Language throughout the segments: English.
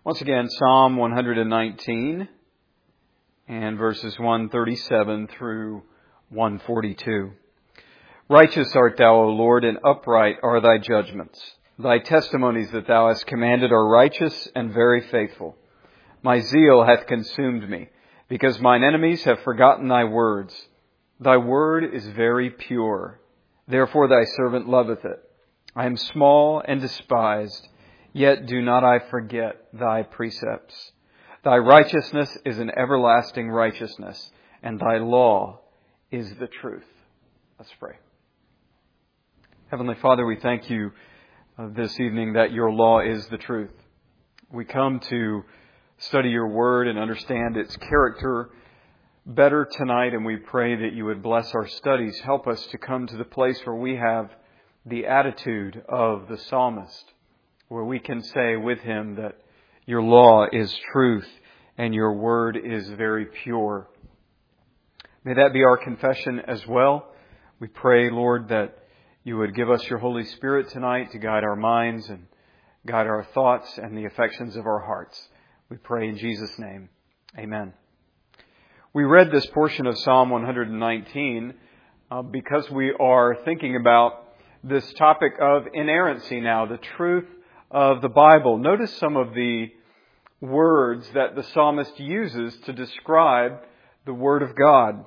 Once again, Psalm 119 and verses 137 through 142. Righteous art thou, O Lord, and upright are thy judgments. Thy testimonies that thou hast commanded are righteous and very faithful. My zeal hath consumed me, because mine enemies have forgotten thy words. Thy word is very pure. Therefore thy servant loveth it. I am small and despised, yet do not I forget thy precepts. Thy righteousness is an everlasting righteousness, and thy law is the truth. Let's pray. Heavenly Father, we thank you this evening that your law is the truth. We come to study your word and understand its character better tonight, and we pray that you would bless our studies. Help us to come to the place where we have the attitude of the psalmist, where we can say with him that your law is truth and your word is very pure. May that be our confession as well. We pray, Lord, that you would give us your Holy Spirit tonight to guide our minds and guide our thoughts and the affections of our hearts. We pray in Jesus' name. Amen. We read this portion of Psalm 119 because we are thinking about this topic of inerrancy now, the truth of the Bible. Notice some of the words that the psalmist uses to describe the Word of God.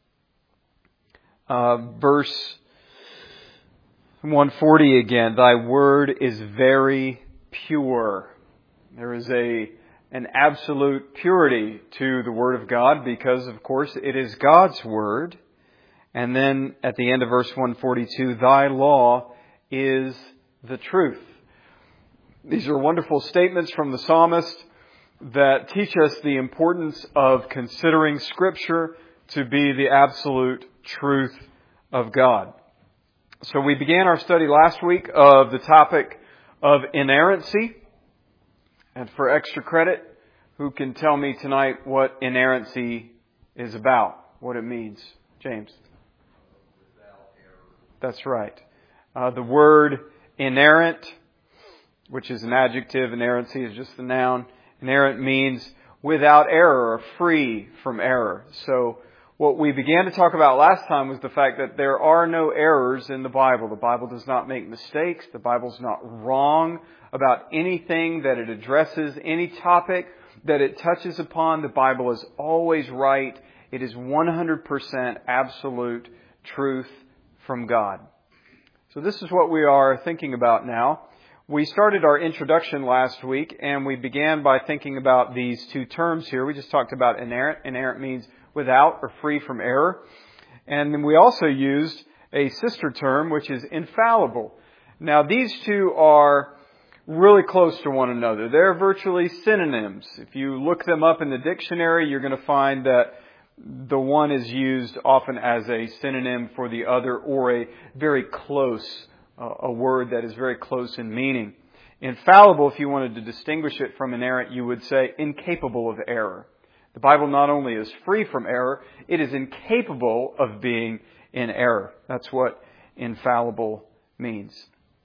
Verse 140 again, thy word is very pure. There is an absolute purity to the Word of God because, of course, it is God's Word. And then at the end of verse 142, thy law is the truth. These are wonderful statements from the psalmist that teach us the importance of considering Scripture to be the absolute truth of God. So we began our study last week of the topic of inerrancy. And for extra credit, who can tell me tonight what inerrancy is about, what it means? James. That's right. The word inerrant, which is an adjective, inerrancy is just the noun. Inerrant means without error or free from error. So what we began to talk about last time was the fact that there are no errors in the Bible. The Bible does not make mistakes. The Bible's not wrong about anything that it addresses, any topic that it touches upon. The Bible is always right. It is 100% absolute truth from God. So this is what we are thinking about now. We started our introduction last week, and we began by thinking about these two terms here. We just talked about inerrant. Inerrant means without or free from error. And then we also used a sister term, which is infallible. Now, these two are really close to one another. They're virtually synonyms. If you look them up in the dictionary, you're going to find that the one is used often as a synonym for the other, or a very close, a word that is very close in meaning. Infallible, if you wanted to distinguish it from inerrant, you would say incapable of error. The Bible not only is free from error, it is incapable of being in error. That's what infallible means.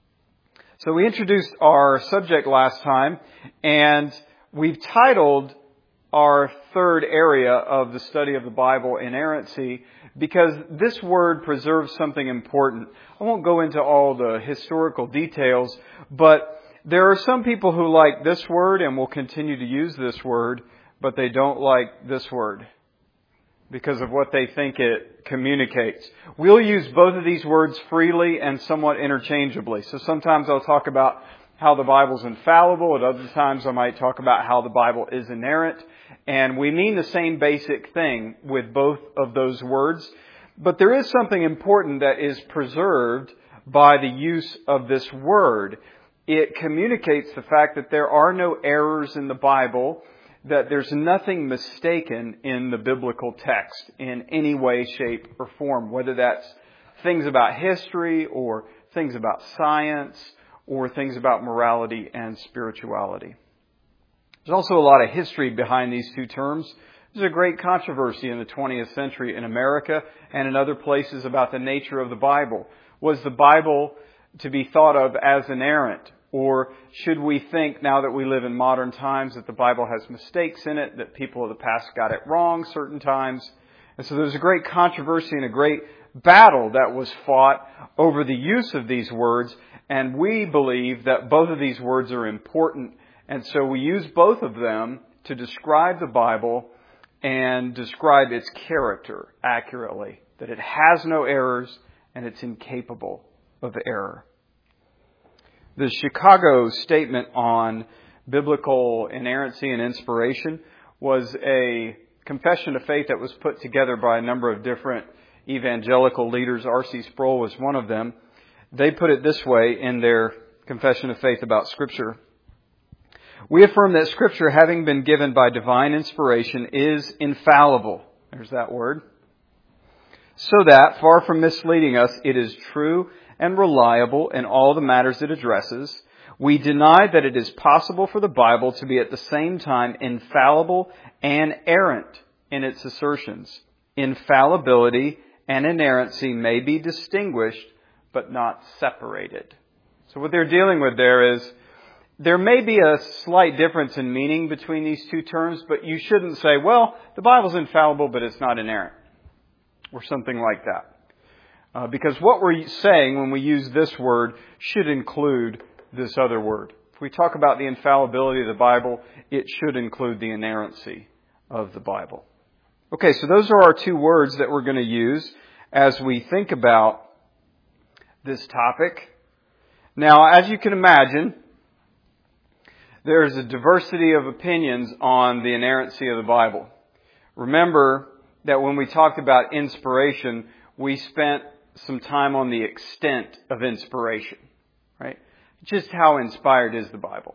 So we introduced our subject last time, and we've titled our third area of the study of the Bible inerrancy, because this word preserves something important. I won't go into all the historical details, but there are some people who like this word and will continue to use this word, but they don't like this word because of what they think it communicates. We'll use both of these words freely and somewhat interchangeably. So sometimes I'll talk about how the Bible's infallible. At other times I might talk about how the Bible is inerrant. And we mean the same basic thing with both of those words. But there is something important that is preserved by the use of this word. It communicates the fact that there are no errors in the Bible, that there's nothing mistaken in the biblical text in any way, shape, or form, whether that's things about history or things about science or things about morality and spirituality. There's also a lot of history behind these two terms. There's a great controversy in the 20th century in America and in other places about the nature of the Bible. Was the Bible to be thought of as inerrant? Or should we think, now that we live in modern times, that the Bible has mistakes in it, that people of the past got it wrong certain times? And so there's a great controversy and a great battle that was fought over the use of these words, and we believe that both of these words are important, and so we use both of them to describe the Bible and describe its character accurately, that it has no errors and it's incapable of error. The Chicago Statement on Biblical Inerrancy and Inspiration was a confession of faith that was put together by a number of different evangelical leaders. R.C. Sproul was one of them. They put it this way in their confession of faith about Scripture. We affirm that Scripture, having been given by divine inspiration, is infallible. There's that word. So that, far from misleading us, it is true and reliable in all the matters it addresses. We deny that it is possible for the Bible to be at the same time infallible and errant in its assertions. Infallibility and inerrancy may be distinguished, but not separated. So what they're dealing with there is, there may be a slight difference in meaning between these two terms, but you shouldn't say, well, the Bible's infallible, but it's not inerrant, or something like that. Because what we're saying when we use this word should include this other word. If we talk about the infallibility of the Bible, it should include the inerrancy of the Bible. Okay, so those are our two words that we're going to use as we think about this topic. Now, as you can imagine, there's a diversity of opinions on the inerrancy of the Bible. Remember that when we talked about inspiration, we spent some time on the extent of inspiration, right? Just how inspired is the Bible?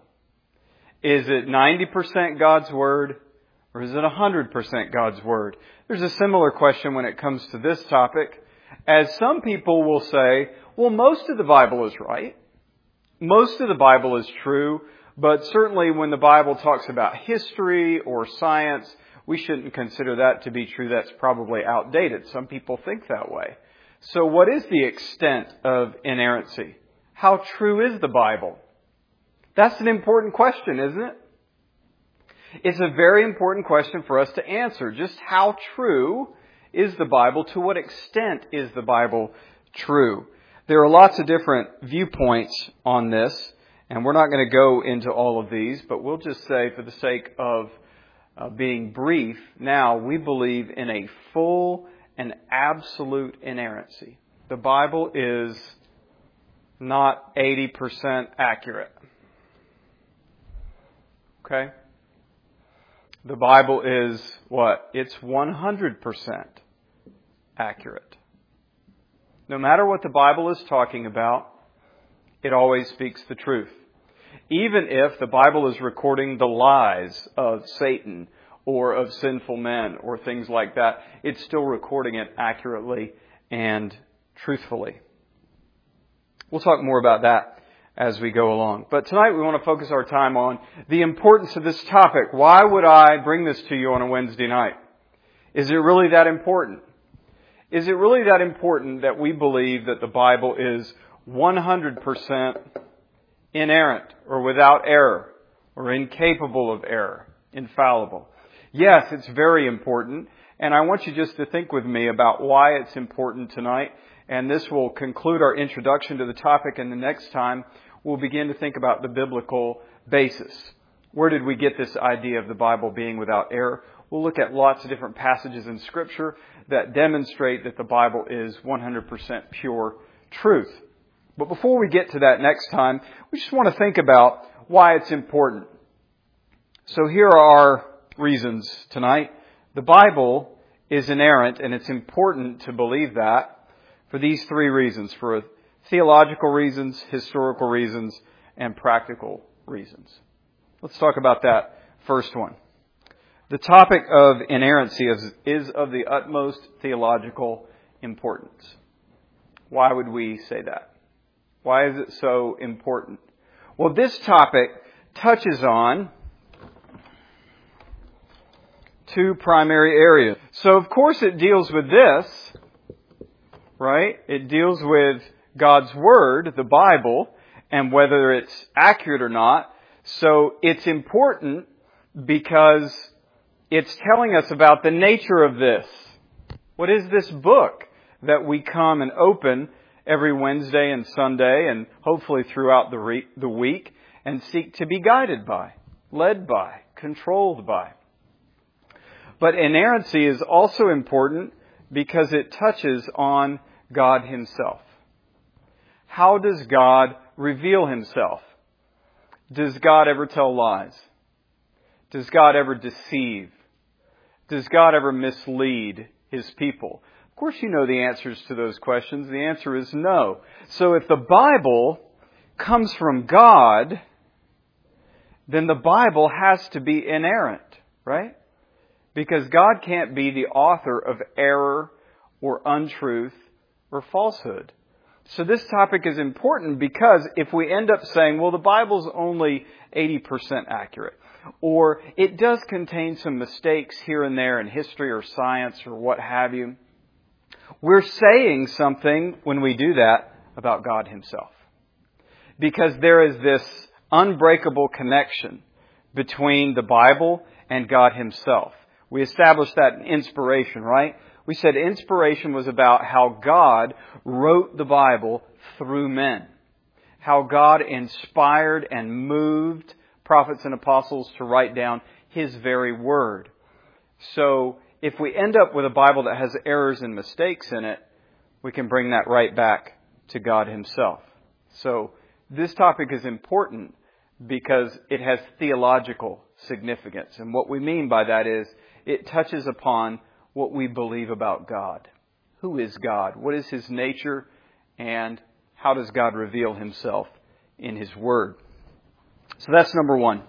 Is it 90% God's Word, or is it 100% God's Word? There's a similar question when it comes to this topic, as some people will say, well, most of the Bible is right. Most of the Bible is true, but certainly when the Bible talks about history or science, we shouldn't consider that to be true. That's probably outdated. Some people think that way. So what is the extent of inerrancy? How true is the Bible? That's an important question, isn't it? It's a very important question for us to answer. Just how true is the Bible? To what extent is the Bible true? There are lots of different viewpoints on this, and we're not going to go into all of these, but we'll just say, for the sake of being brief, now we believe in a full and absolute inerrancy. The Bible is not 80% accurate. Okay? The Bible is what? It's 100% accurate. No matter what the Bible is talking about, it always speaks the truth. Even if the Bible is recording the lies of Satan or of sinful men or things like that, it's still recording it accurately and truthfully. We'll talk more about that as we go along. But tonight we want to focus our time on the importance of this topic. Why would I bring this to you on a Wednesday night? Is it really that important? Is it really that important that we believe that the Bible is 100% inerrant or without error or incapable of error, infallible? Yes, it's very important. And I want you just to think with me about why it's important tonight. And this will conclude our introduction to the topic. And the next time we'll begin to think about the biblical basis. Where did we get this idea of the Bible being without error? We'll look at lots of different passages in Scripture that demonstrate that the Bible is 100% pure truth. But before we get to that next time, we just want to think about why it's important. So here are our reasons tonight. The Bible is inerrant, and it's important to believe that for these three reasons: for theological reasons, historical reasons, and practical reasons. Let's talk about that first one. The topic of inerrancy is of the utmost theological importance. Why would we say that? Why is it so important? Well, this topic touches on two primary areas. So, of course, it deals with this, right? It deals with God's Word, the Bible, and whether it's accurate or not. So it's important because it's telling us about the nature of this. What is this book that we come and open every Wednesday and Sunday and hopefully throughout the week and seek to be guided by, led by, controlled by? But inerrancy is also important because it touches on God Himself. How does God reveal Himself? Does God ever tell lies? Does God ever deceive? Does God ever mislead His people? Of course you know the answers to those questions. The answer is no. So if the Bible comes from God, then the Bible has to be inerrant, right? Because God can't be the author of error or untruth or falsehood. So this topic is important because if we end up saying, well, the Bible's only 80% accurate, or it does contain some mistakes here and there in history or science or what have you, we're saying something when we do that about God Himself. Because there is this unbreakable connection between the Bible and God Himself. We established that in inspiration, right? We said inspiration was about how God wrote the Bible through men. How God inspired and moved prophets and apostles to write down His very word. So if we end up with a Bible that has errors and mistakes in it, we can bring that right back to God Himself. So this topic is important because it has theological significance. And what we mean by that is it touches upon what we believe about God. Who is God? What is His nature? And how does God reveal Himself in His Word? So that's number one.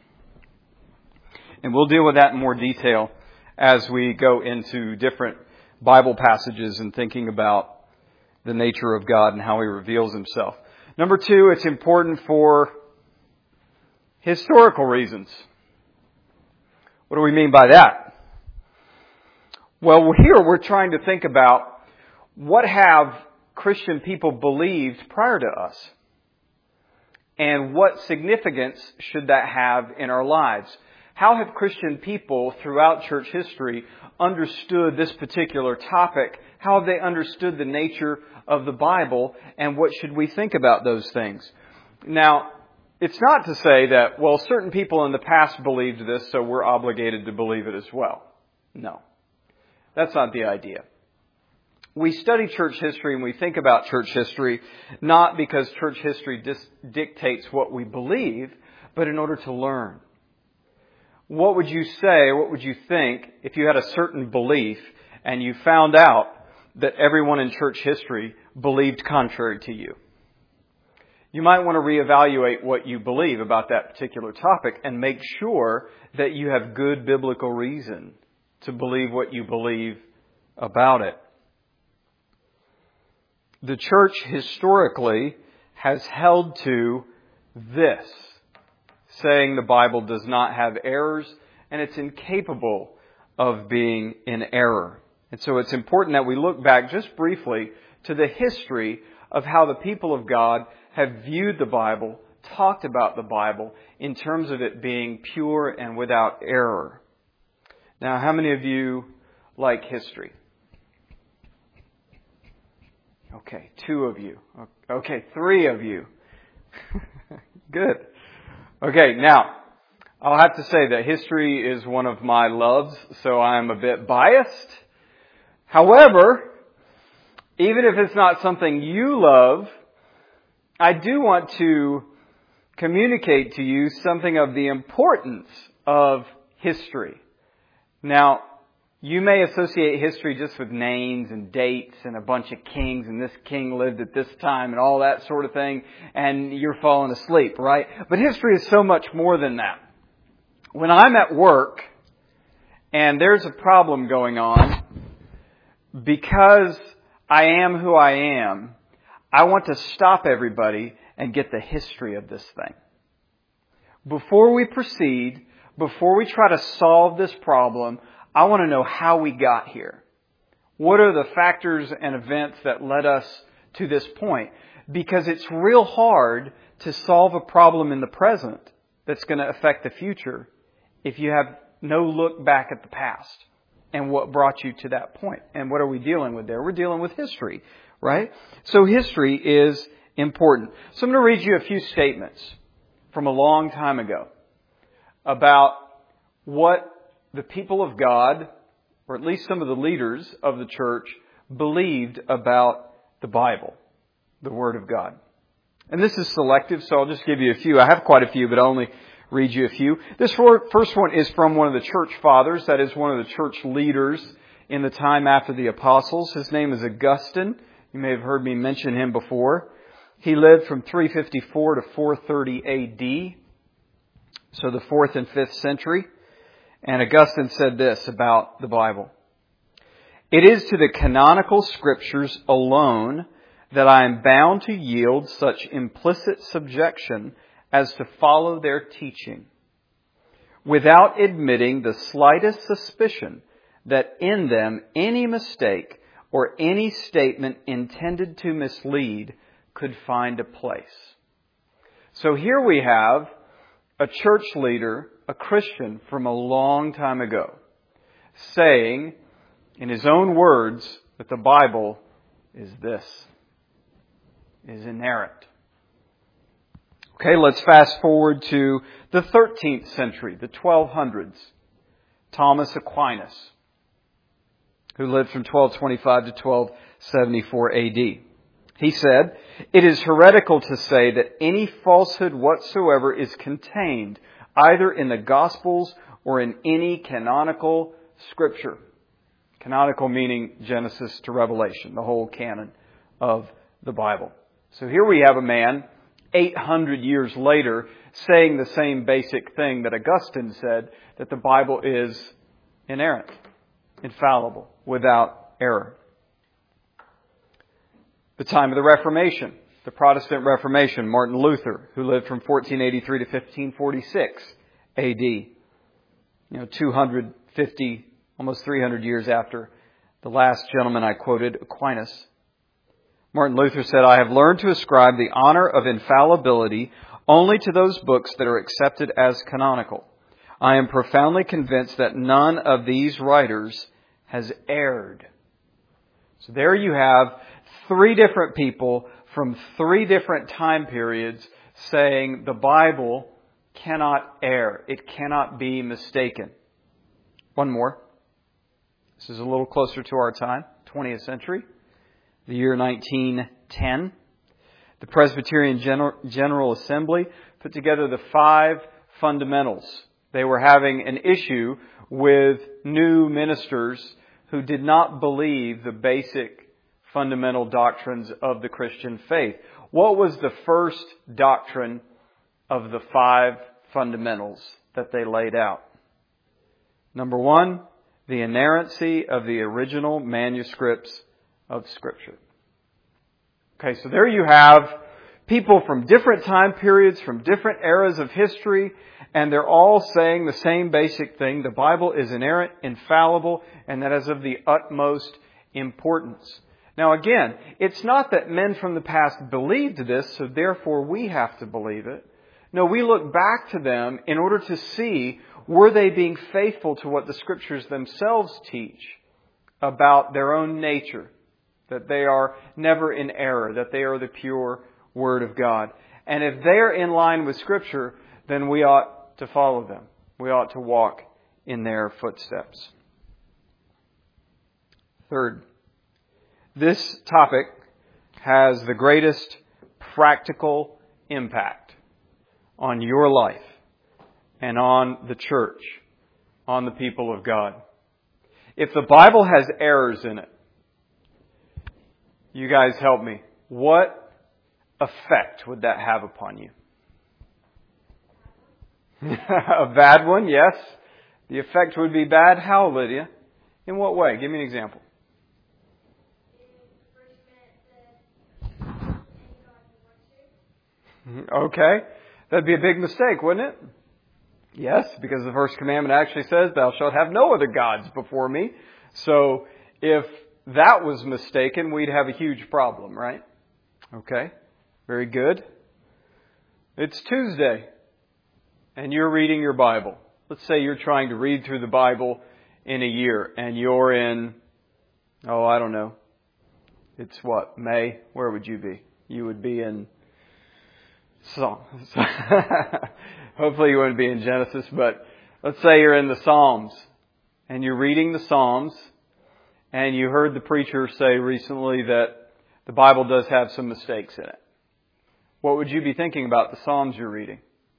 And we'll deal with that in more detail as we go into different Bible passages and thinking about the nature of God and how He reveals Himself. Number two, it's important for historical reasons. What do we mean by that? Well, here we're trying to think about what have Christian people believed prior to us? And what significance should that have in our lives? How have Christian people throughout church history understood this particular topic? How have they understood the nature of the Bible? And what should we think about those things? Now, it's not to say that, well, certain people in the past believed this, so we're obligated to believe it as well. No. That's not the idea. We study church history and we think about church history not because church history dictates what we believe, but in order to learn. What would you say, what would you think if you had a certain belief and you found out that everyone in church history believed contrary to you? You might want to reevaluate what you believe about that particular topic and make sure that you have good biblical reason to believe what you believe about it. The church historically has held to this, saying the Bible does not have errors and it's incapable of being in error. And so it's important that we look back just briefly to the history of how the people of God have viewed the Bible, talked about the Bible in terms of it being pure and without error. Now, how many of you like history? Okay, 2 of you. Okay, 3 of you. Good. Okay, now, I'll have to say that history is one of my loves, so I'm a bit biased. However, even if it's not something you love, I do want to communicate to you something of the importance of history. Now, you may associate history just with names and dates and a bunch of kings and this king lived at this time and all that sort of thing, and you're falling asleep, right? But history is so much more than that. When I'm at work and there's a problem going on, because I am who I am, I want to stop everybody and get the history of this thing. Before we proceed, before we try to solve this problem, I want to know how we got here. What are the factors and events that led us to this point? Because it's real hard to solve a problem in the present that's going to affect the future if you have no look back at the past and what brought you to that point. And what are we dealing with there? We're dealing with history, right? So history is important. So I'm going to read you a few statements from a long time ago about what the people of God, or at least some of the leaders of the church, believed about the Bible, the Word of God. And this is selective, so I'll just give you a few. I have quite a few, but I'll only read you a few. This first one is from one of the church fathers, that is one of the church leaders in the time after the apostles. His name is Augustine. You may have heard me mention him before. He lived from 354 to 430 A.D., so the 4th and 5th century. And Augustine said this about the Bible: "It is to the canonical scriptures alone that I am bound to yield such implicit subjection as to follow their teaching, without admitting the slightest suspicion that in them any mistake or any statement intended to mislead could find a place." So here we have a church leader, a Christian from a long time ago, saying in his own words that the Bible is inerrant. Okay, let's fast forward to the 13th century, the 1200s. Thomas Aquinas, who lived from 1225 to 1274 A.D. He said, "It is heretical to say that any falsehood whatsoever is contained either in the Gospels or in any canonical scripture." Canonical meaning Genesis to Revelation, the whole canon of the Bible. So here we have a man 800 years later saying the same basic thing that Augustine said, that the Bible is inerrant, infallible, without error. The time of the Reformation, the Protestant Reformation, Martin Luther, who lived from 1483 to 1546 A.D. 250, almost 300 years after the last gentleman I quoted, Aquinas. Martin Luther said, "I have learned to ascribe the honor of infallibility only to those books that are accepted as canonical. I am profoundly convinced that none of these writers has erred." So there you have 3 different people from 3 different time periods saying the Bible cannot err. It cannot be mistaken. One more. This is a little closer to our time, 20th century. The year 1910, the Presbyterian General Assembly put together the 5 fundamentals. They were having an issue with new ministers who did not believe the basic fundamental doctrines of the Christian faith. What was the first doctrine of the 5 fundamentals that they laid out? Number 1, the inerrancy of the original manuscripts of Scripture. Okay, so there you have people from different time periods, from different eras of history, and they're all saying the same basic thing. The Bible is inerrant, infallible, and that is of the utmost importance. Now again, it's not that men from the past believed this, so therefore we have to believe it. No, we look back to them in order to see, were they being faithful to what the Scriptures themselves teach about their own nature, that they are never in error, that they are the pure Word of God. And if they are in line with Scripture, then we ought to follow them. We ought to walk in their footsteps. Third, this topic has the greatest practical impact on your life and on the church, on the people of God. If the Bible has errors in it, you guys help me. What effect would that have upon you? A bad one, yes. The effect would be bad. How, Lydia? In what way? Give me an example. Okay. That'd be a big mistake, wouldn't it? Yes, because the first commandment actually says, "Thou shalt have no other gods before me." So if that was mistaken, we'd have a huge problem, right? Okay. Very good. It's Tuesday, and you're reading your Bible. Let's say you're trying to read through the Bible in a year, and you're in, I don't know. It's what? May? Where would you be? You would be in Psalms. Hopefully you wouldn't be in Genesis, but let's say you're in the Psalms, and you're reading the Psalms, and you heard the preacher say recently that the Bible does have some mistakes in it. What would you be thinking about the Psalms you're reading?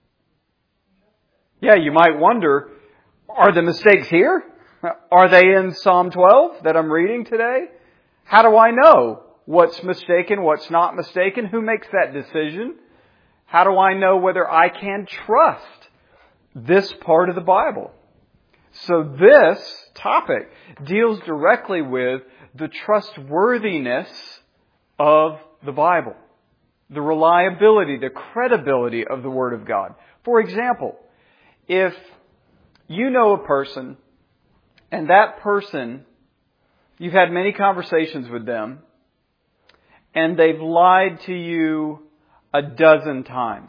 Yeah, you might wonder, are the mistakes here? Are they in Psalm 12 that I'm reading today? How do I know what's mistaken, what's not mistaken? Who makes that decision? How do I know whether I can trust this part of the Bible? So this topic deals directly with the trustworthiness of the Bible. The reliability, the credibility of the Word of God. For example, if you know a person, and that person, you've had many conversations with them, and they've lied to you a dozen times.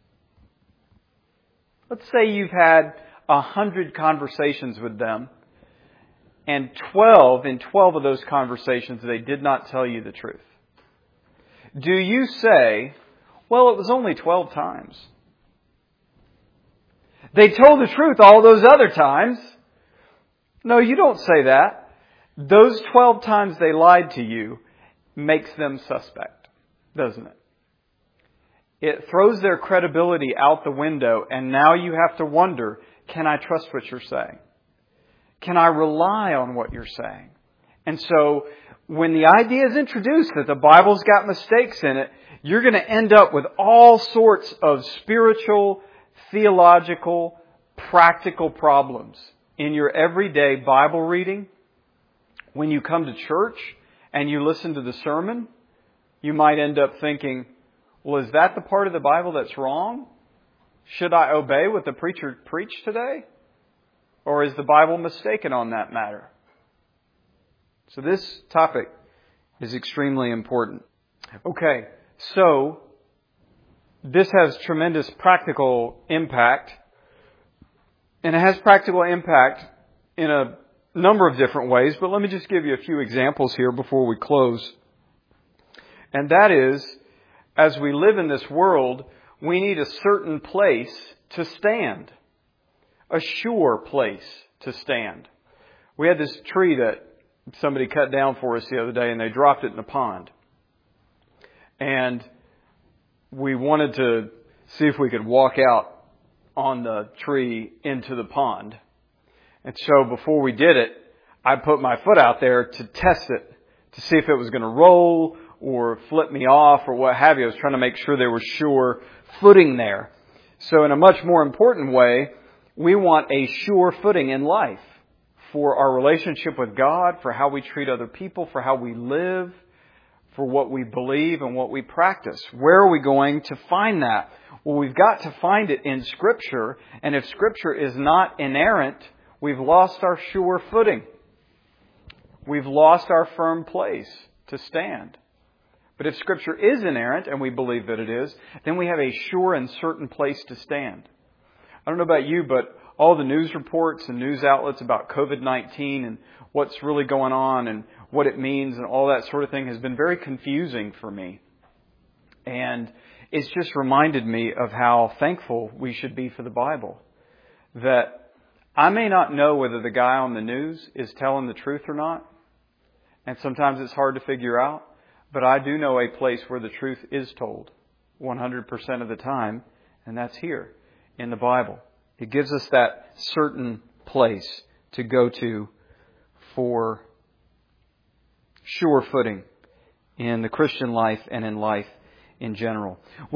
Let's say you've had 100 conversations with them, and in 12 of those conversations, they did not tell you the truth. Do you say, well, it was only 12 times? They told the truth all those other times. No, you don't say that. Those 12 times they lied to you makes them suspect, doesn't it? It throws their credibility out the window, and now you have to wonder, can I trust what you're saying? Can I rely on what you're saying? And so, when the idea is introduced that the Bible's got mistakes in it, you're going to end up with all sorts of spiritual, theological, practical problems in your everyday Bible reading. When you come to church and you listen to the sermon, you might end up thinking, well, is that the part of the Bible that's wrong? Should I obey what the preacher preached today? Or is the Bible mistaken on that matter? So this topic is extremely important. Okay, so this has tremendous practical impact. And it has practical impact in a number of different ways, but let me just give you a few examples here before we close. And that is, as we live in this world, we need a certain place to stand. A sure place to stand. We had this tree that somebody cut down for us the other day, and they dropped it in a pond. And we wanted to see if we could walk out on the tree into the pond. And so before we did it, I put my foot out there to test it, to see if it was going to roll or flip me off or what have you. I was trying to make sure there was sure footing there. So in a much more important way, we want a sure footing in life for our relationship with God, for how we treat other people, for how we live, for what we believe and what we practice. Where are we going to find that? Well, we've got to find it in Scripture, and if Scripture is not inerrant, we've lost our sure footing. We've lost our firm place to stand. But if Scripture is inerrant, and we believe that it is, then we have a sure and certain place to stand. I don't know about you, but all the news reports and news outlets about COVID-19 and what's really going on and what it means and all that sort of thing has been very confusing for me. And it's just reminded me of how thankful we should be for the Bible. That I may not know whether the guy on the news is telling the truth or not. And sometimes it's hard to figure out. But I do know a place where the truth is told 100% of the time. And that's here in the Bible. It gives us that certain place to go to for sure footing in the Christian life and in life in general.